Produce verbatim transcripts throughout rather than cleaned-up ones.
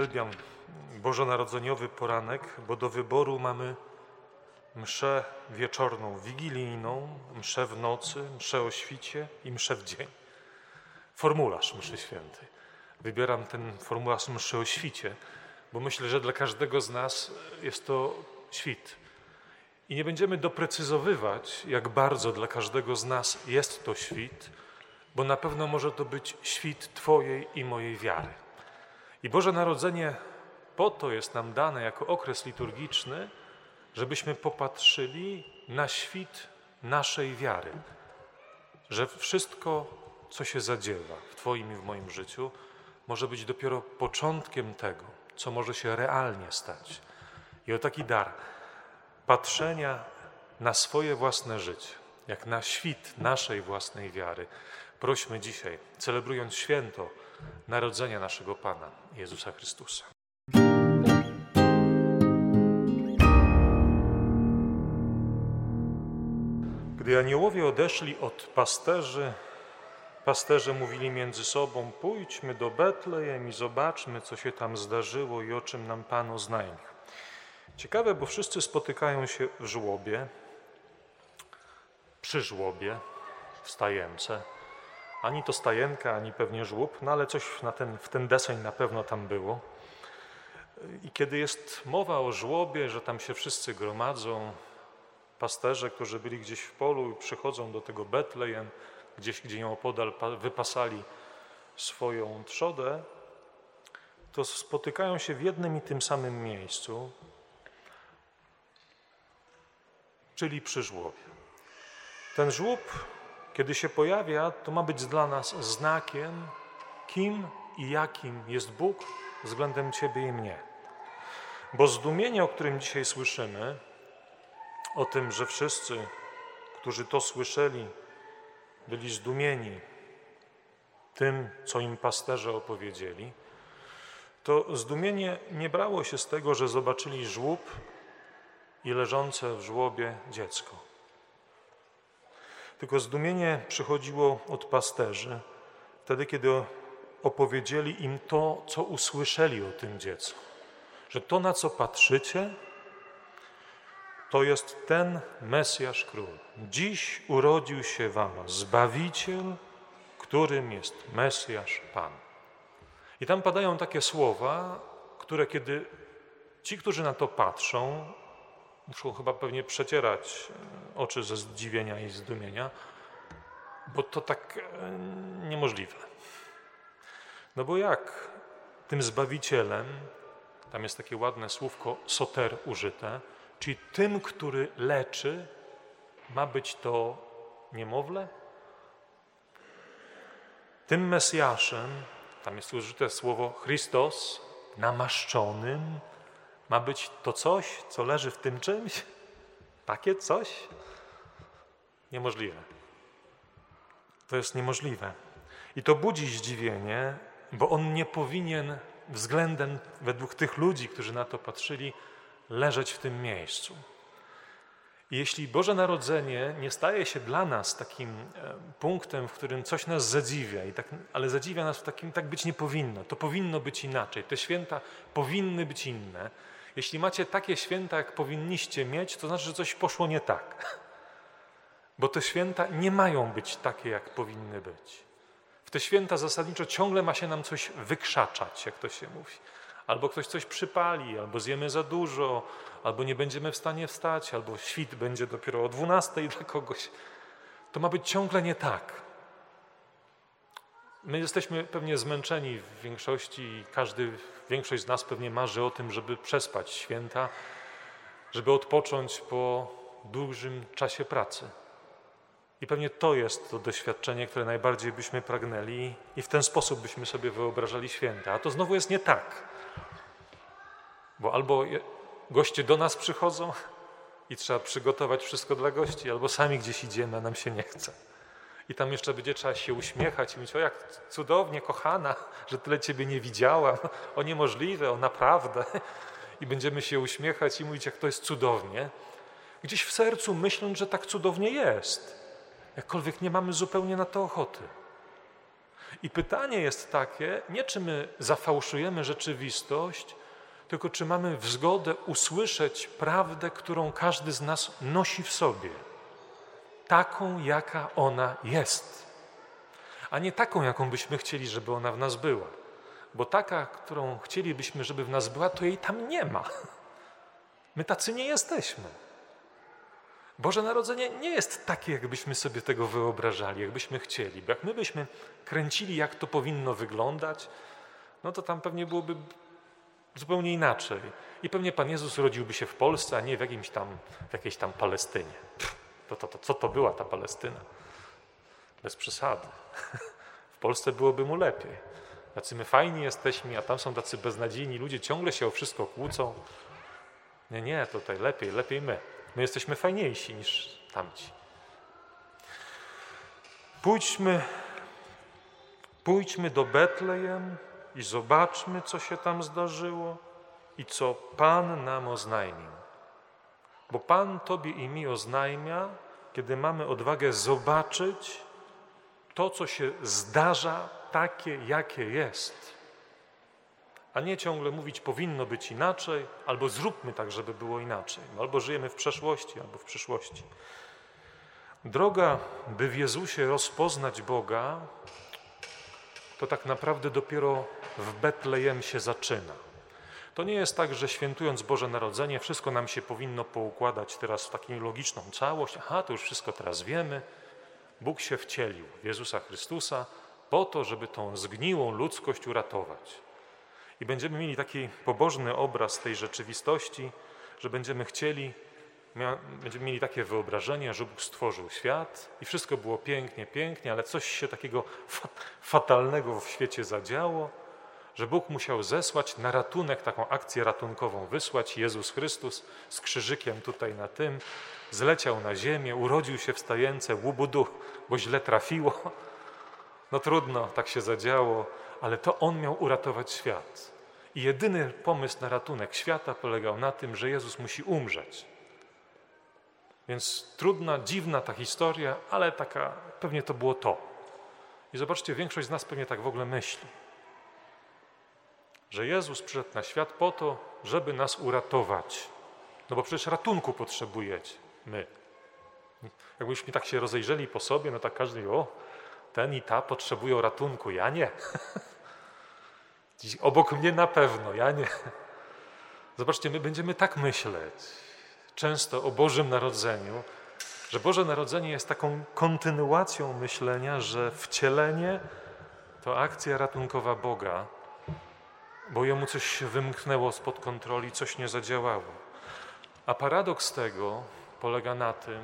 Uwielbiam bożonarodzeniowy poranek, bo do wyboru mamy mszę wieczorną, wigilijną, mszę w nocy, mszę o świcie i mszę w dzień. Formularz mszy świętej. Wybieram ten formularz mszy o świcie, bo myślę, że dla każdego z nas jest to świt. I nie będziemy doprecyzowywać, jak bardzo dla każdego z nas jest to świt, bo na pewno może to być świt Twojej i mojej wiary. I Boże Narodzenie po to jest nam dane jako okres liturgiczny, żebyśmy popatrzyli na świt naszej wiary. Że wszystko, co się zadziewa w Twoim i w moim życiu, może być dopiero początkiem tego, co może się realnie stać. I o taki dar patrzenia na swoje własne życie, jak na świt naszej własnej wiary, prośmy dzisiaj, celebrując święto Narodzenia naszego Pana Jezusa Chrystusa. Gdy aniołowie odeszli od pasterzy, pasterze mówili między sobą: pójdźmy do Betlejem i zobaczmy, co się tam zdarzyło i o czym nam Pan oznajmił. Ciekawe, bo wszyscy spotykają się w żłobie, przy żłobie, w stajence. Ani to stajenka, ani pewnie żłób, no ale coś na ten, w ten deseń na pewno tam było. I kiedy jest mowa o żłobie, że tam się wszyscy gromadzą, pasterze, którzy byli gdzieś w polu i przychodzą do tego Betlejem, gdzieś, gdzie ją opodal wypasali swoją trzodę, to spotykają się w jednym i tym samym miejscu, czyli przy żłobie. Ten żłób, kiedy się pojawia, to ma być dla nas znakiem, kim i jakim jest Bóg względem Ciebie i mnie. Bo zdumienie, o którym dzisiaj słyszymy, o tym, że wszyscy, którzy to słyszeli, byli zdumieni tym, co im pasterze opowiedzieli, to zdumienie nie brało się z tego, że zobaczyli żłób i leżące w żłobie dziecko. Tylko zdumienie przychodziło od pasterzy wtedy, kiedy opowiedzieli im to, co usłyszeli o tym dziecku. Że to, na co patrzycie, to jest ten Mesjasz Król. Dziś urodził się wam Zbawiciel, którym jest Mesjasz Pan. I tam padają takie słowa, które kiedy ci, którzy na to patrzą, muszą chyba pewnie przecierać oczy ze zdziwienia i zdumienia, bo to tak niemożliwe. No bo jak tym Zbawicielem, tam jest takie ładne słówko soter użyte, czyli tym, który leczy, ma być to niemowlę? Tym Mesjaszem, tam jest użyte słowo Chrystos, namaszczonym, ma być to coś, co leży w tym czymś? Takie coś? Niemożliwe. To jest niemożliwe. I to budzi zdziwienie, bo on nie powinien względem, według tych ludzi, którzy na to patrzyli, leżeć w tym miejscu. I jeśli Boże Narodzenie nie staje się dla nas takim punktem, w którym coś nas zadziwia, i tak, ale zadziwia nas w takim, tak być nie powinno. To powinno być inaczej. Te święta powinny być inne. Jeśli macie takie święta, jak powinniście mieć, to znaczy, że coś poszło nie tak. Bo te święta nie mają być takie, jak powinny być. W te święta zasadniczo ciągle ma się nam coś wykrzaczać, jak to się mówi. Albo ktoś coś przypali, albo zjemy za dużo, albo nie będziemy w stanie wstać, albo świt będzie dopiero o dwunastej dla kogoś. To ma być ciągle nie tak. My jesteśmy pewnie zmęczeni w większości i każdy, większość z nas pewnie marzy o tym, żeby przespać święta, żeby odpocząć po dużym czasie pracy. I pewnie to jest to doświadczenie, które najbardziej byśmy pragnęli i w ten sposób byśmy sobie wyobrażali święta. A to znowu jest nie tak. Bo albo goście do nas przychodzą i trzeba przygotować wszystko dla gości, albo sami gdzieś idziemy, a nam się nie chce. I tam jeszcze będzie trzeba się uśmiechać i mówić: o, jak cudownie, kochana, że tyle Ciebie nie widziałam. O, niemożliwe, o, naprawdę. I będziemy się uśmiechać i mówić, jak to jest cudownie. Gdzieś w sercu myśląc, że tak cudownie jest. Jakkolwiek nie mamy zupełnie na to ochoty. I pytanie jest takie, nie czy my zafałszujemy rzeczywistość, tylko czy mamy zgodę usłyszeć prawdę, którą każdy z nas nosi w sobie, taką, jaka ona jest, a nie taką, jaką byśmy chcieli, żeby ona w nas była. Bo taka, którą chcielibyśmy, żeby w nas była, to jej tam nie ma. My tacy nie jesteśmy. Boże Narodzenie nie jest takie, jakbyśmy sobie tego wyobrażali, jakbyśmy chcieli. Bo jak my byśmy kręcili, jak to powinno wyglądać, no to tam pewnie byłoby zupełnie inaczej. I pewnie Pan Jezus rodziłby się w Polsce, a nie w jakimś tam, w jakiejś tam Palestynie. Pff, to, to, to, co to była ta Palestyna? Bez przesady. W Polsce byłoby mu lepiej. Tacy my fajni jesteśmy, a tam są tacy beznadziejni ludzie, ciągle się o wszystko kłócą. Nie, nie, tutaj lepiej, lepiej my. My jesteśmy fajniejsi niż tamci. Pójdźmy, pójdźmy do Betlejem i zobaczmy, co się tam zdarzyło i co Pan nam oznajmił. Bo Pan Tobie i mi oznajmia, kiedy mamy odwagę zobaczyć to, co się zdarza, takie, jakie jest. A nie ciągle mówić, powinno być inaczej, albo zróbmy tak, żeby było inaczej. Albo żyjemy w przeszłości, albo w przyszłości. Droga, by w Jezusie rozpoznać Boga, to tak naprawdę dopiero w Betlejem się zaczyna. To nie jest tak, że świętując Boże Narodzenie wszystko nam się powinno poukładać teraz w taką logiczną całość. Aha, to już wszystko teraz wiemy. Bóg się wcielił w Jezusa Chrystusa po to, żeby tą zgniłą ludzkość uratować. I będziemy mieli taki pobożny obraz tej rzeczywistości, że będziemy chcieli, będziemy mieli takie wyobrażenie, że Bóg stworzył świat i wszystko było pięknie, pięknie, ale coś się takiego fatalnego w świecie zadziało, że Bóg musiał zesłać na ratunek, taką akcję ratunkową wysłać. Jezus Chrystus z krzyżykiem tutaj na tym, zleciał na ziemię, urodził się w stajence, łubudu, bo źle trafiło. No trudno, tak się zadziało, ale to On miał uratować świat. I jedyny pomysł na ratunek świata polegał na tym, że Jezus musi umrzeć. Więc trudna, dziwna ta historia, ale taka, pewnie to było to. I zobaczcie, większość z nas pewnie tak w ogóle myśli. Że Jezus przyszedł na świat po to, żeby nas uratować. No bo przecież ratunku potrzebujecie, my. Jakbyśmy tak się rozejrzeli po sobie, no tak każdy, o, ten i ta potrzebują ratunku, ja nie. Dziś obok mnie na pewno, ja nie. Zobaczcie, my będziemy tak myśleć często o Bożym Narodzeniu, że Boże Narodzenie jest taką kontynuacją myślenia, że wcielenie to akcja ratunkowa Boga, bo jemu coś się wymknęło spod kontroli, coś nie zadziałało. A paradoks tego polega na tym,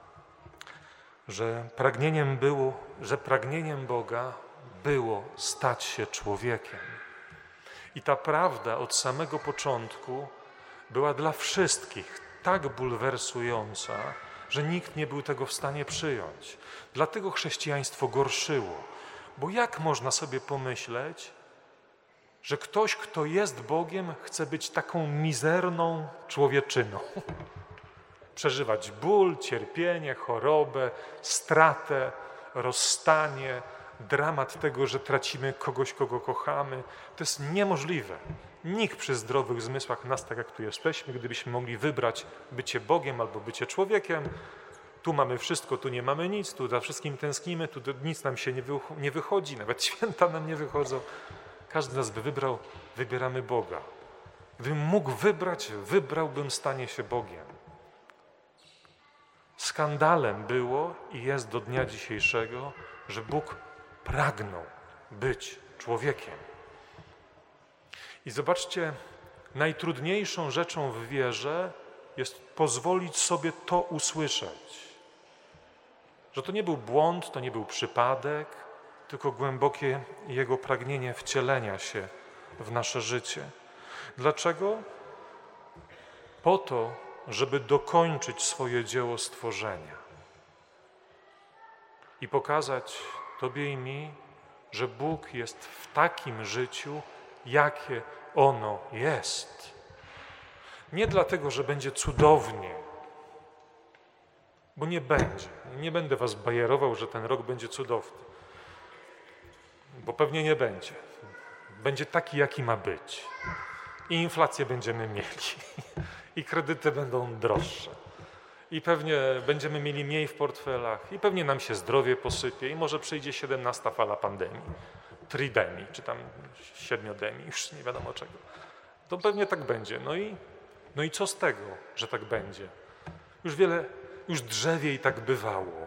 że pragnieniem było, że pragnieniem Boga było stać się człowiekiem. I ta prawda od samego początku była dla wszystkich tak bulwersująca, że nikt nie był tego w stanie przyjąć. Dlatego chrześcijaństwo gorszyło. Bo jak można sobie pomyśleć, że ktoś, kto jest Bogiem, chce być taką mizerną człowieczyną? Przeżywać ból, cierpienie, chorobę, stratę, rozstanie, dramat tego, że tracimy kogoś, kogo kochamy. To jest niemożliwe. Nikt przy zdrowych zmysłach nas, tak jak tu jesteśmy, gdybyśmy mogli wybrać bycie Bogiem albo bycie człowiekiem, tu mamy wszystko, tu nie mamy nic, tu za wszystkim tęsknimy, tu nic nam się nie, wy, nie wychodzi, nawet święta nam nie wychodzą. Każdy z nas by wybrał, wybieramy Boga. Gdybym mógł wybrać, wybrałbym stanie się Bogiem. Skandalem było i jest do dnia dzisiejszego, że Bóg pragnął być człowiekiem. I zobaczcie, najtrudniejszą rzeczą w wierze jest pozwolić sobie to usłyszeć. Że to nie był błąd, to nie był przypadek, tylko głębokie Jego pragnienie wcielenia się w nasze życie. Dlaczego? Po to, żeby dokończyć swoje dzieło stworzenia i pokazać Tobie i mi, że Bóg jest w takim życiu, jakie ono jest. Nie dlatego, że będzie cudownie, bo nie będzie. Nie będę was bajerował, że ten rok będzie cudowny. bo pewnie nie będzie. Będzie taki, jaki ma być. I inflację będziemy mieli. I kredyty będą droższe. I pewnie będziemy mieli mniej w portfelach. I pewnie nam się zdrowie posypie. I może przyjdzie siedemnasta fala pandemii. Tridemii, czy tam siedmiodemii, już nie wiadomo czego. To pewnie tak będzie. No i, no i co z tego, że tak będzie? Już wiele, już drzewiej tak bywało.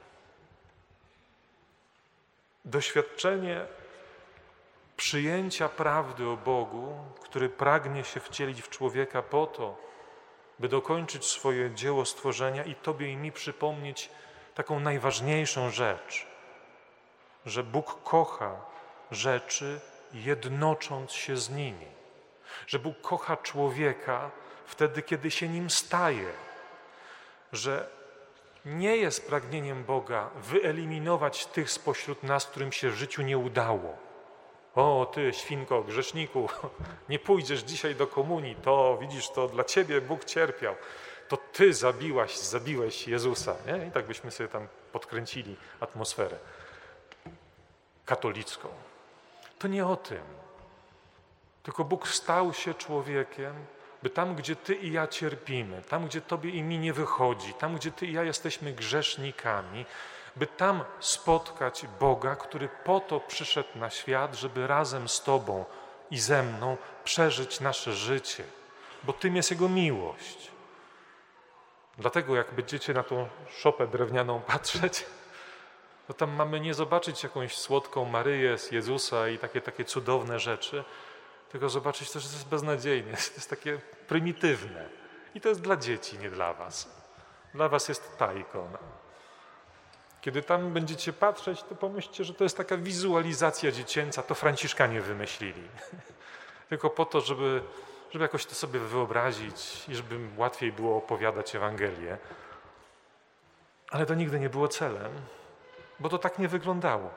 Doświadczenie przyjęcia prawdy o Bogu, który pragnie się wcielić w człowieka po to, by dokończyć swoje dzieło stworzenia i Tobie i mi przypomnieć taką najważniejszą rzecz, że Bóg kocha rzeczy, jednocząc się z nimi. Że Bóg kocha człowieka wtedy, kiedy się nim staje. Że nie jest pragnieniem Boga wyeliminować tych spośród nas, którym się w życiu nie udało. O, ty, świnko, grzeszniku, nie pójdziesz dzisiaj do komunii, to widzisz, to dla ciebie Bóg cierpiał. To ty zabiłaś, zabiłeś Jezusa. Nie? I tak byśmy sobie tam podkręcili atmosferę katolicką. To nie o tym. Tylko Bóg stał się człowiekiem, by tam, gdzie ty i ja cierpimy, tam, gdzie tobie i mi nie wychodzi, tam, gdzie ty i ja jesteśmy grzesznikami, by tam spotkać Boga, który po to przyszedł na świat, żeby razem z tobą i ze mną przeżyć nasze życie, bo tym jest Jego miłość. Dlatego jak będziecie na tą szopę drewnianą patrzeć, to tam mamy nie zobaczyć jakąś słodką Maryję z Jezusa i takie, takie cudowne rzeczy, tylko zobaczyć to, że to jest beznadziejne, to jest takie prymitywne. I to jest dla dzieci, nie dla was. Dla was jest ta ikona. Kiedy tam będziecie patrzeć, to pomyślcie, że to jest taka wizualizacja dziecięca, to Franciszkanie wymyślili. Tylko po to, żeby, żeby jakoś to sobie wyobrazić i żeby łatwiej było opowiadać Ewangelię. Ale to nigdy nie było celem, bo to tak nie wyglądało.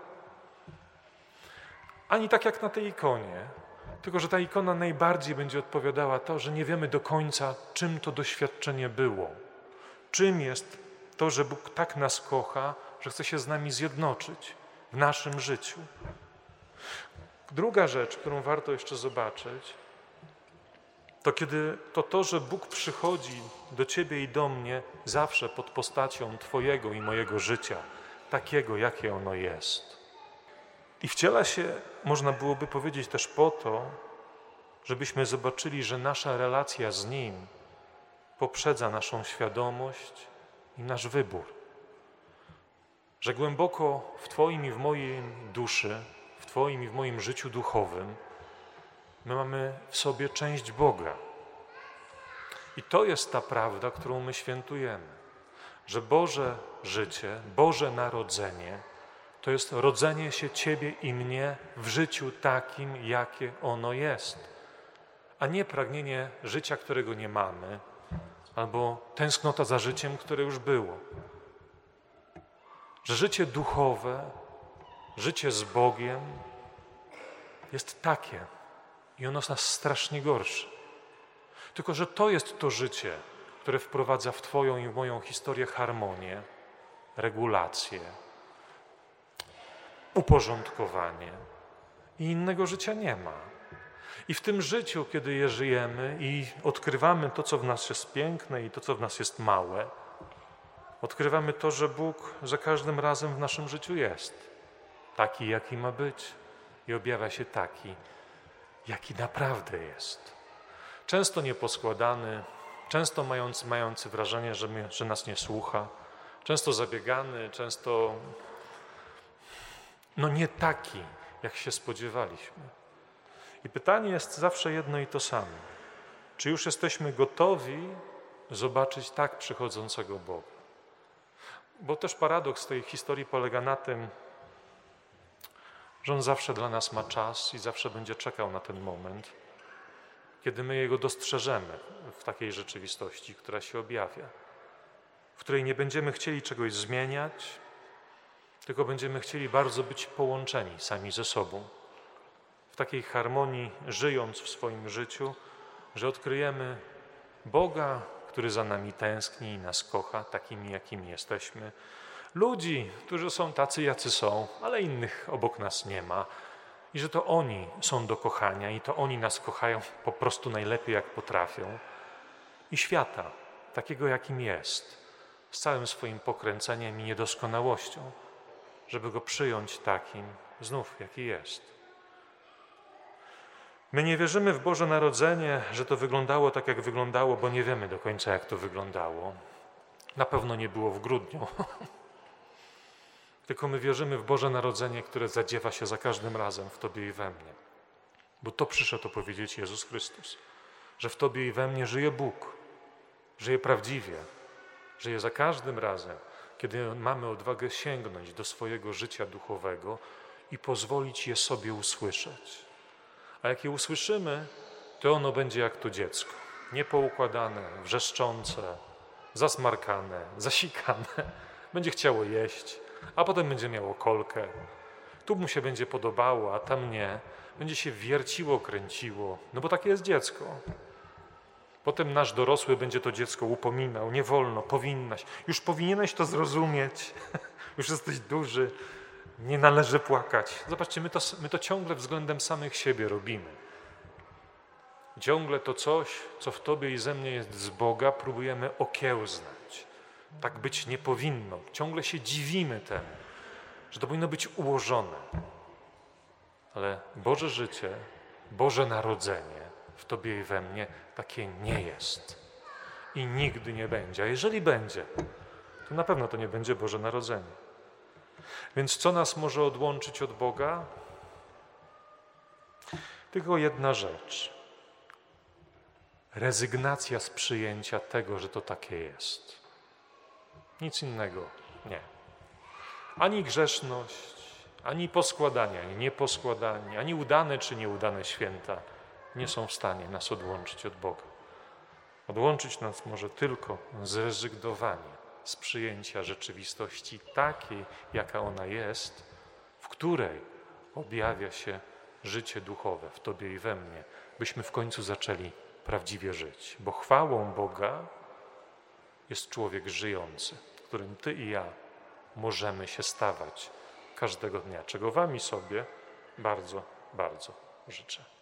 Ani tak jak na tej ikonie, tylko że ta ikona najbardziej będzie odpowiadała to, że nie wiemy do końca, czym to doświadczenie było. Czym jest to, że Bóg tak nas kocha, że chce się z nami zjednoczyć w naszym życiu. Druga rzecz, którą warto jeszcze zobaczyć, to kiedy to to, że Bóg przychodzi do ciebie i do mnie zawsze pod postacią twojego i mojego życia, takiego, jakie ono jest. I wciela się, można byłoby powiedzieć też po to, żebyśmy zobaczyli, że nasza relacja z Nim poprzedza naszą świadomość i nasz wybór. Że głęboko w Twoim i w mojej duszy, w Twoim i w moim życiu duchowym my mamy w sobie część Boga. I to jest ta prawda, którą my świętujemy. Że Boże życie, Boże narodzenie to jest rodzenie się Ciebie i mnie w życiu takim, jakie ono jest. A nie pragnienie życia, którego nie mamy, albo tęsknota za życiem, które już było. Że życie duchowe, życie z Bogiem jest takie i ono nas strasznie gorszy. Tylko że to jest to życie, które wprowadza w Twoją i w moją historię harmonię, regulację, uporządkowanie i innego życia nie ma. I w tym życiu, kiedy je żyjemy i odkrywamy to, co w nas jest piękne i to, co w nas jest małe, odkrywamy to, że Bóg za każdym razem w naszym życiu jest taki, jaki ma być i objawia się taki, jaki naprawdę jest. Często nieposkładany, często mający, mający wrażenie, że, my, że nas nie słucha, często zabiegany, często no nie taki, jak się spodziewaliśmy. I pytanie jest zawsze jedno i to samo. Czy już jesteśmy gotowi zobaczyć tak przychodzącego Boga? Bo też paradoks tej historii polega na tym, że On zawsze dla nas ma czas i zawsze będzie czekał na ten moment, kiedy my Jego dostrzeżemy w takiej rzeczywistości, która się objawia, w której nie będziemy chcieli czegoś zmieniać, tylko będziemy chcieli bardzo być połączeni sami ze sobą, w takiej harmonii, żyjąc w swoim życiu, że odkryjemy Boga, który za nami tęskni i nas kocha, takimi, jakimi jesteśmy, Ludzi, którzy są tacy, jacy są, ale innych obok nas nie ma. I że to oni są do kochania i to oni nas kochają po prostu najlepiej, jak potrafią. I świata, takiego jakim jest, z całym swoim pokręceniem i niedoskonałością, żeby go przyjąć takim znów, jaki jest. My nie wierzymy w Boże Narodzenie, że to wyglądało tak, jak wyglądało, bo nie wiemy do końca, jak to wyglądało. Na pewno nie było w grudniu. Tylko my wierzymy w Boże Narodzenie, które zadziewa się za każdym razem w Tobie i we mnie. Bo to przyszedł opowiedzieć Jezus Chrystus, że w Tobie i we mnie żyje Bóg, żyje prawdziwie, żyje za każdym razem, kiedy mamy odwagę sięgnąć do swojego życia duchowego i pozwolić je sobie usłyszeć. A jak je usłyszymy, to ono będzie jak to dziecko, niepoukładane, wrzeszczące, zasmarkane, zasikane, będzie chciało jeść, a potem będzie miało kolkę. Tu mu się będzie podobało, a tam nie. Będzie się wierciło, kręciło, no bo takie jest dziecko. Potem nasz dorosły będzie to dziecko upominał, nie wolno, powinnaś. Już powinieneś to zrozumieć, już jesteś duży, nie należy płakać. Zobaczcie, my to, my to ciągle względem samych siebie robimy. Ciągle to coś, co w Tobie i ze mnie jest z Boga, próbujemy okiełznać. Tak być nie powinno. Ciągle się dziwimy temu, że to powinno być ułożone. Ale Boże życie, Boże Narodzenie w Tobie i we mnie takie nie jest. I nigdy nie będzie. A jeżeli będzie, to na pewno to nie będzie Boże Narodzenie. Więc co nas może odłączyć od Boga? Tylko jedna rzecz. Rezygnacja z przyjęcia tego, że to takie jest. Nic innego nie. Ani grzeszność, ani poskładanie, ani nieposkładanie, ani udane czy nieudane święta nie są w stanie nas odłączyć od Boga. Odłączyć nas może tylko zrezygnowanie z przyjęcia rzeczywistości takiej, jaka ona jest, w której objawia się życie duchowe w Tobie i we mnie, byśmy w końcu zaczęli prawdziwie żyć. Bo chwałą Boga jest człowiek żyjący, którym Ty i ja możemy się stawać każdego dnia, czego Wam i sobie bardzo, bardzo życzę.